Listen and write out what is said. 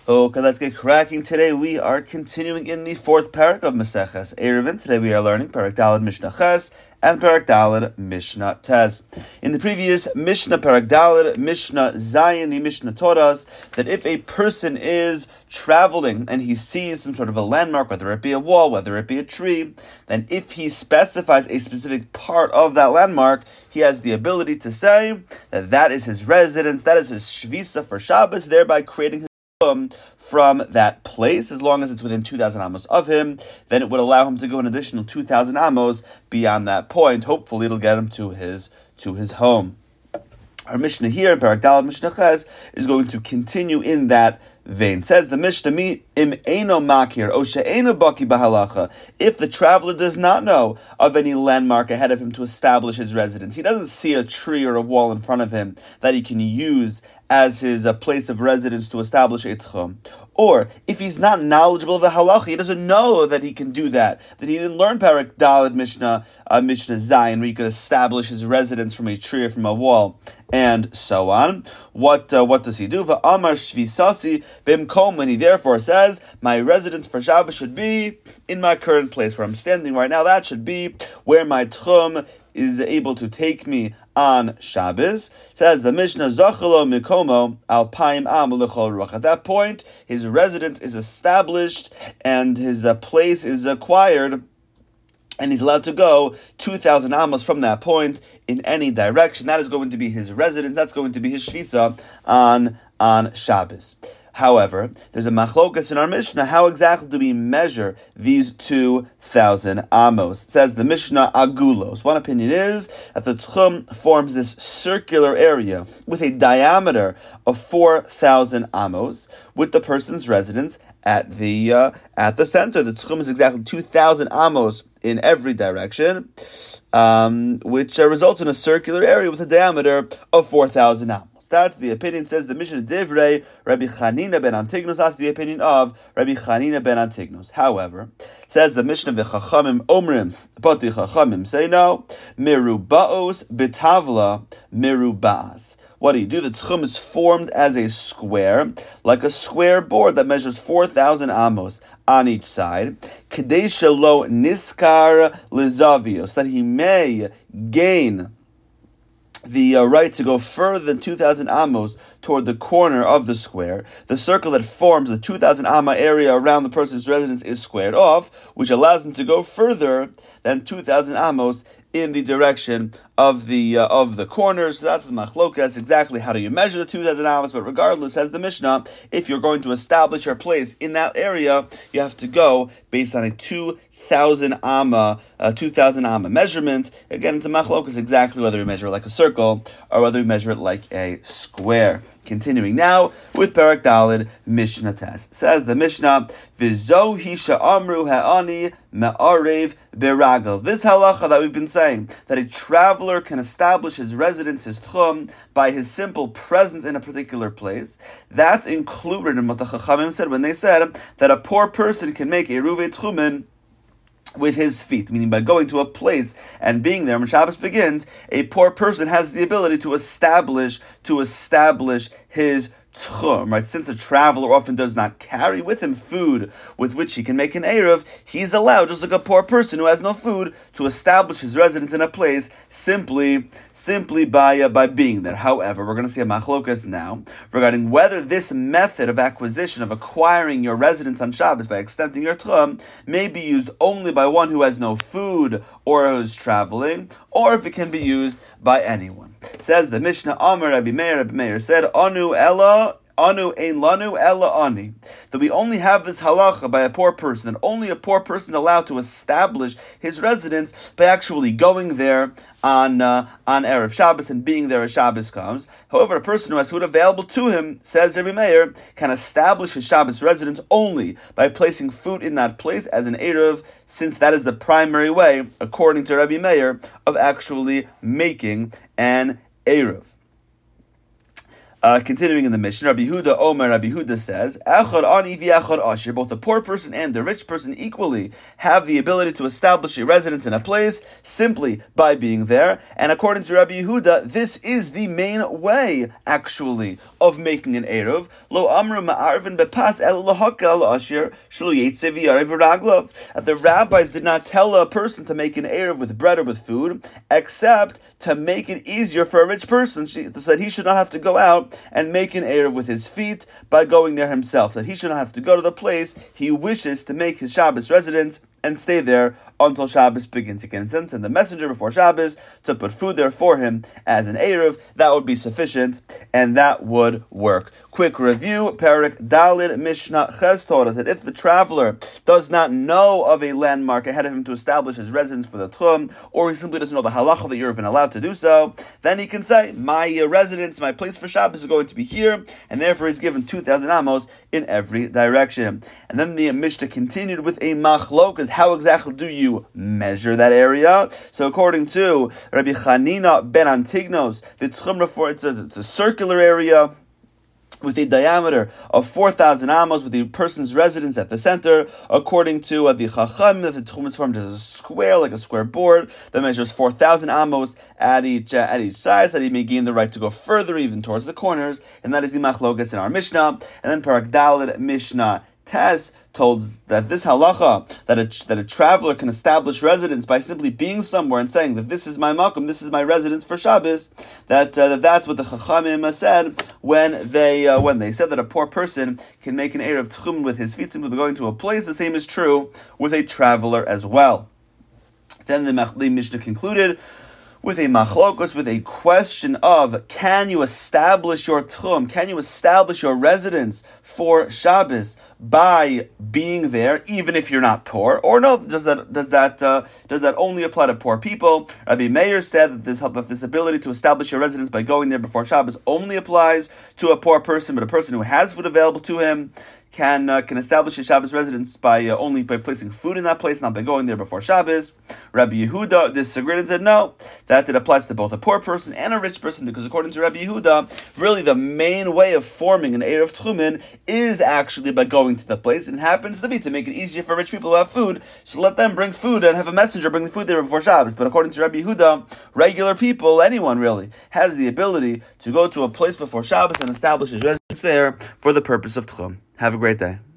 Okay, let's get cracking. Today we are continuing in the fourth parak of Maseches Eruvin. Today we are learning Parak Daled Mishnah Ches and Parak Daled Mishnah Tes. In the previous Mishnah Parak Daled Mishnah Zayin, the Mishnah taught us that if a person is traveling and he sees some sort of a landmark, whether it be a wall, whether it be a tree, then if he specifies a specific part of that landmark, he has the ability to say that that is his residence, that is his shvisa for Shabbos, thereby creating his from that place. As long as it's within 2,000 amos of him, then it would allow him to go an additional 2,000 amos beyond that point. Hopefully it'll get him to his home. Our Mishnah here in Parak Daled Mishnah Ches is going to continue in that vein. Says the Mishnah, im eino makir o she'eino baki bahalacha. If the traveler does not know of any landmark ahead of him to establish his residence, he doesn't see a tree or a wall in front of him that he can use as his place of residence to establish a tchum. Or if he's not knowledgeable of the halacha, he doesn't know that he can do that he didn't learn Parak Daled Mishnah Zayin, where he could establish his residence from a tree or from a wall, and so on. What does he do? Va'amar shvisasi bimkom, when he therefore says, my residence for Shabbos should be in my current place where I'm standing right now. That should be where my tchum is able to take me on Shabbos. Says the Mishnah, Zachalo Mikomo Alpaim Am L'chol Ruach. At that point, his residence is established and his place is acquired, and he's allowed to go 2,000 amos from that point in any direction. That is going to be his residence. That's going to be his shvisa on Shabbos. However, there's a machlokas in our Mishnah. How exactly do we measure these 2,000 amos? Says the Mishnah agulos. One opinion is that the tchum forms this circular area with a diameter of 4,000 amos, with the person's residence at the center. The tchum is exactly 2,000 amos in every direction, which results in a circular area with a diameter of 4,000 amos. That's the opinion, says the Mishnah Divrei Rabbi Chanina ben Antignos. That's the opinion of Rabbi Chanina ben Antignos. However, says the Mishnah V'chachamim Omrim, but the Chachamim say no. Merubaos betavla merubas. What do you do? The tchum is formed as a square, like a square board that measures 4,000 amos on each side. Kedei shelo niskar lizavio, so that he may gain the right to go further than 2,000 amos toward the corner of the square. The circle that forms the 2,000 amma area around the person's residence is squared off, which allows him to go further than 2,000 amos in the direction of the corners. So that's the machlokas. Exactly how do you measure the 2,000 amos? But regardless, says the Mishnah, if you're going to establish your place in that area, you have to go based on a 2,000 amma measurement. Again, it's a machlokas exactly whether we measure it like a circle or whether we measure it like a square. Continuing now with Parak Daled Mishnah Tes. Says the Mishnah, V'zo hisha amru ha'ani me'arev beragel. This halacha that we've been saying, that a traveler can establish his residence, his tchum, by his simple presence in a particular place, that's included in what the Chachamim said when they said that a poor person can make a ruvei tchumen with his feet, meaning by going to a place and being there when Shabbos begins, a poor person has the ability to establish his tchum, right? Since a traveler often does not carry with him food with which he can make an eruv, he's allowed, just like a poor person who has no food, to establish his residence in a place simply by being there. However, we're going to see a machlokas now regarding whether this method of acquisition, of acquiring your residence on Shabbos by extending your tchum, may be used only by one who has no food or who is traveling, or if it can be used by anyone. Says the Mishnah, Amar Rabbi Meir said, Anu ein lanu ella ani. That we only have this halacha by a poor person, and only a poor person allowed to establish his residence by actually going there on Erev Shabbos and being there as Shabbos comes. However, a person who has food available to him, says Rabbi Meir, can establish his Shabbos residence only by placing food in that place as an Erev, since that is the primary way, according to Rabbi Meir, of actually making an Erev. Continuing in the mission, Rabbi Yehuda says, Echad ani v'echad asher, both the poor person and the rich person equally have the ability to establish a residence in a place simply by being there. And according to Rabbi Yehuda, this is the main way, actually, of making an Eruv. Lo amru ma'arvin bepas el lahakel asher shlo yetze v'yarev v'raglov. The rabbis did not tell a person to make an Eruv with bread or with food, except to make it easier for a rich person, so that he should not have to go out and make an Eruv with his feet by going there himself, that he should not have to go to the place he wishes to make his Shabbos residence and stay there until Shabbos begins again. Send the messenger before Shabbos to put food there for him as an Eruv. That would be sufficient, and that would work. Quick review, Perek Dalid Mishnah Ches taught us that if the traveler does not know of a landmark ahead of him to establish his residence for the Tchum, or he simply doesn't know the halacha that you're even allowed to do so, then he can say, my residence, my place for Shabbos is going to be here, and therefore he's given 2,000 amos in every direction. And then the Mishnah continued with a machlokas. How exactly do you measure that area? So according to Rabbi Chanina ben Antignos, the Tchum, it's a circular area with a diameter of 4,000 amos, with the person's residence at the center. According to the Chacham, that the Tchum is formed as a square, like a square board, that measures 4,000 amos at each side, so that he may gain the right to go further, even towards the corners. And that is the machlokas in our Mishnah. And then Perek Daled Mishnah Tes told that this halacha, that a traveler can establish residence by simply being somewhere and saying that this is my makom, this is my residence for Shabbos, that's what the Chachamim said when they said that a poor person can make an Eruv Tchum with his feet simply by going to a place. The same is true with a traveler as well. Then the Mishnah concluded with a machlokos, with a question of, can you establish your tchum, can you establish your residence for Shabbos by being there, even if you're not poor, or no? Does that only apply to poor people? Rabbi Meir said that this ability to establish your residence by going there before Shabbos only applies to a poor person, but a person who has food available to him can establish a Shabbos residence by only by placing food in that place, not by going there before Shabbos. Rabbi Yehuda disagreed and said no, that it applies to both a poor person and a rich person, because according to Rabbi Yehuda, really the main way of forming an Eruv Tchumen is actually by going to the place, and happens to be to make it easier for rich people who have food, so let them bring food and have a messenger bring the food there before Shabbos. But according to Rabbi Yehuda, regular people, anyone really, has the ability to go to a place before Shabbos and establish his residence there for the purpose of Tchum. Have a great day.